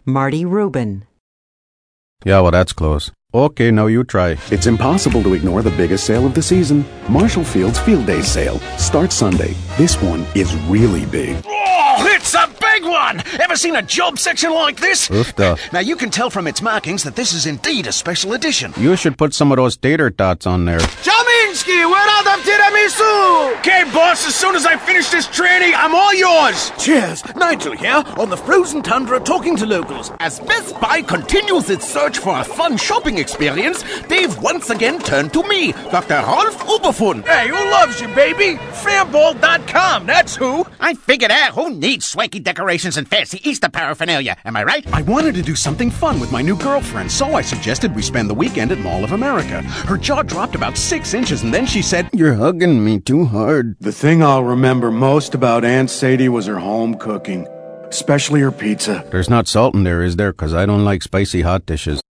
Marty Rubin. Yeah, well, that's close. Okay, now you try. It's impossible to ignore the biggest sale of the season. Marshall Field's Field Day sale starts Sunday. This one is really big. Oh, it's a big one! Ever seen a job section like this? Oofda. Now you can tell from its markings that this is indeed a special edition. You should put some of those tater tots on there. Chaminsky, where are the tiramisu? Okay, boss, as soon as I finish this training, I'm all yours! Cheers, Nigel here, on the frozen tundra talking to locals. As Best Buy continues its search for a fun shopping experience, they've once again turned to me, Dr. Rolf Oberfund. Hey, who loves you, baby? Fairball.com, that's who! I figured out who needs swanky decorations and fancy Easter paraphernalia, am I right? I wanted to do something fun with my new girlfriend, so I suggested we spend the weekend at Mall of America. Her jaw dropped about 6 inches, and then she said, You're hugging me too hard. The thing I'll remember most about Aunt Sadie was her home cooking, especially her pizza. There's not salt in there, is there? 'Cause I don't like spicy hot dishes.